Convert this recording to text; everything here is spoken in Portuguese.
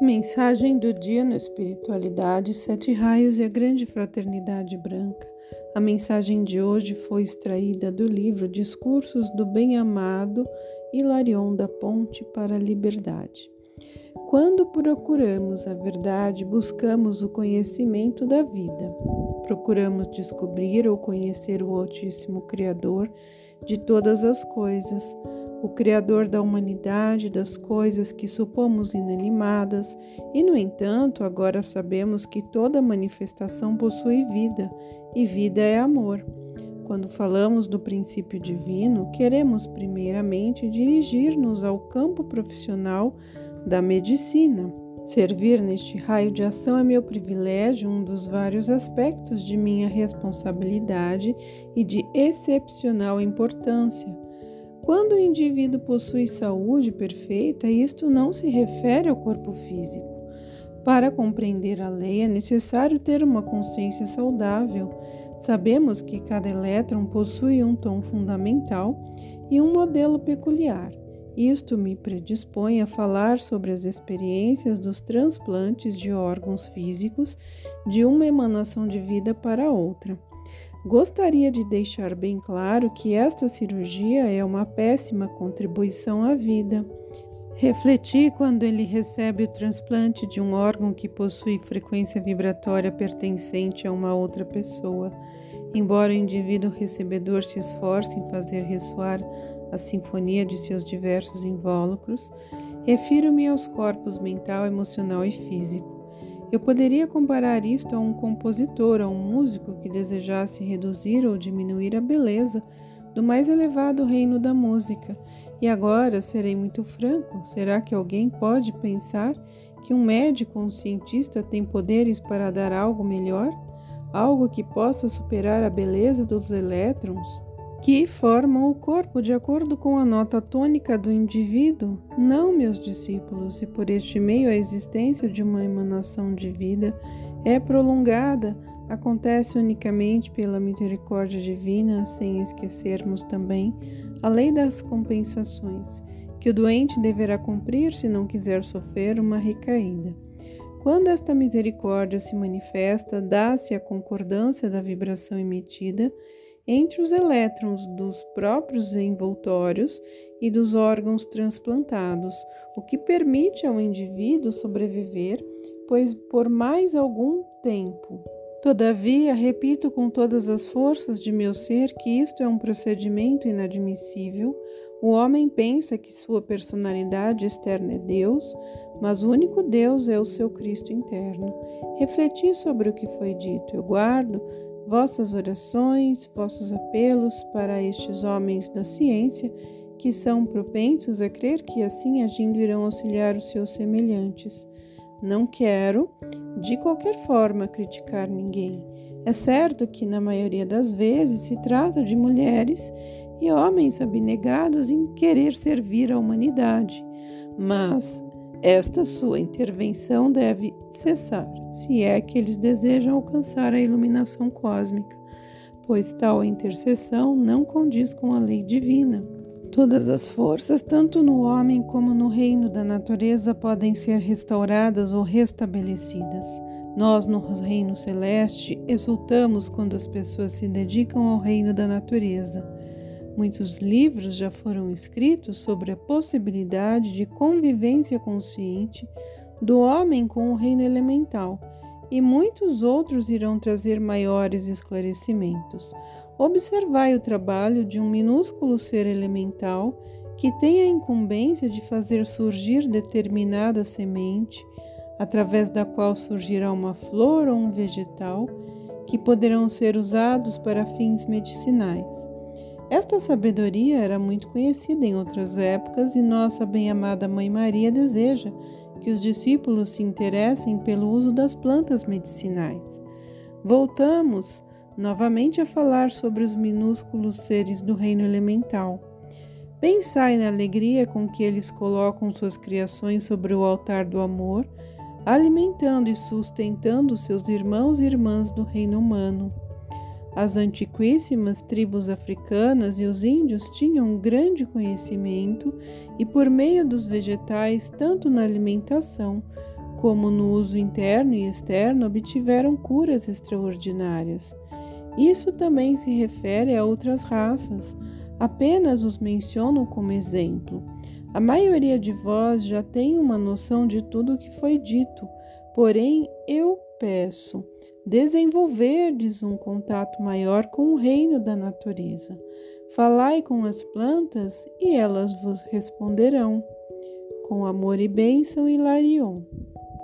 Mensagem do dia na Espiritualidade, Sete Raios e a Grande Fraternidade Branca. A mensagem de hoje foi extraída do livro Discursos do Bem-Amado Hilarion da Ponte para a Liberdade. Quando procuramos a verdade, buscamos o conhecimento da vida. Procuramos descobrir ou conhecer o Altíssimo Criador de todas as coisas, o Criador da humanidade, das coisas que supomos inanimadas, e, no entanto, agora sabemos que toda manifestação possui vida, e vida é amor. Quando falamos do princípio divino, queremos primeiramente dirigir-nos ao campo profissional da medicina. Servir neste raio de ação é meu privilégio, um dos vários aspectos de minha responsabilidade e de excepcional importância. Quando o indivíduo possui saúde perfeita, isto não se refere ao corpo físico. Para compreender a lei, é necessário ter uma consciência saudável. Sabemos que cada elétron possui um tom fundamental e um modelo peculiar. Isto me predispõe a falar sobre as experiências dos transplantes de órgãos físicos de uma emanação de vida para outra. Gostaria de deixar bem claro que esta cirurgia é uma péssima contribuição à vida. Refleti quando ele recebe o transplante de um órgão que possui frequência vibratória pertencente a uma outra pessoa. Embora o indivíduo recebedor se esforce em fazer ressoar a sinfonia de seus diversos invólucros, refiro-me aos corpos mental, emocional e físico. Eu poderia comparar isto a um compositor, a um músico que desejasse reduzir ou diminuir a beleza do mais elevado reino da música. E agora, serei muito franco, será que alguém pode pensar que um médico ou um cientista tem poderes para dar algo melhor? Algo que possa superar a beleza dos elétrons que formam o corpo de acordo com a nota tônica do indivíduo? Não, meus discípulos, e por este meio a existência de uma emanação de vida é prolongada, acontece unicamente pela misericórdia divina, sem esquecermos também a lei das compensações, que o doente deverá cumprir se não quiser sofrer uma recaída. Quando esta misericórdia se manifesta, dá-se a concordância da vibração emitida entre os elétrons dos próprios envoltórios e dos órgãos transplantados, o que permite ao indivíduo sobreviver, pois por mais algum tempo. Todavia, repito com todas as forças de meu ser que isto é um procedimento inadmissível. O homem pensa que sua personalidade externa é Deus, mas o único Deus é o seu Cristo interno. Refleti sobre o que foi dito. Eu guardo vossas orações, vossos apelos para estes homens da ciência, que são propensos a crer que assim agindo irão auxiliar os seus semelhantes. Não quero, de qualquer forma, criticar ninguém. É certo que, na maioria das vezes, se trata de mulheres e homens abnegados em querer servir a humanidade, mas esta sua intervenção deve cessar, se é que eles desejam alcançar a iluminação cósmica, pois tal intercessão não condiz com a lei divina. Todas as forças, tanto no homem como no reino da natureza, podem ser restauradas ou restabelecidas. Nós, no reino celeste, exultamos quando as pessoas se dedicam ao reino da natureza. Muitos livros já foram escritos sobre a possibilidade de convivência consciente do homem com o reino elemental, e muitos outros irão trazer maiores esclarecimentos. Observai o trabalho de um minúsculo ser elemental que tem a incumbência de fazer surgir determinada semente, através da qual surgirá uma flor ou um vegetal, que poderão ser usados para fins medicinais. Esta sabedoria era muito conhecida em outras épocas e nossa bem-amada Mãe Maria deseja que os discípulos se interessem pelo uso das plantas medicinais. Voltamos novamente a falar sobre os minúsculos seres do reino elemental. Pensai na alegria com que eles colocam suas criações sobre o altar do amor, alimentando e sustentando seus irmãos e irmãs do reino humano. As antiquíssimas tribos africanas e os índios tinham um grande conhecimento e, por meio dos vegetais, tanto na alimentação como no uso interno e externo obtiveram curas extraordinárias. Isso também se refere a outras raças, apenas os menciono como exemplo. A maioria de vós já tem uma noção de tudo o que foi dito, porém eu peço, desenvolverdes um contato maior com o reino da natureza. Falai com as plantas e elas vos responderão. Com amor e bênção, Hilarion.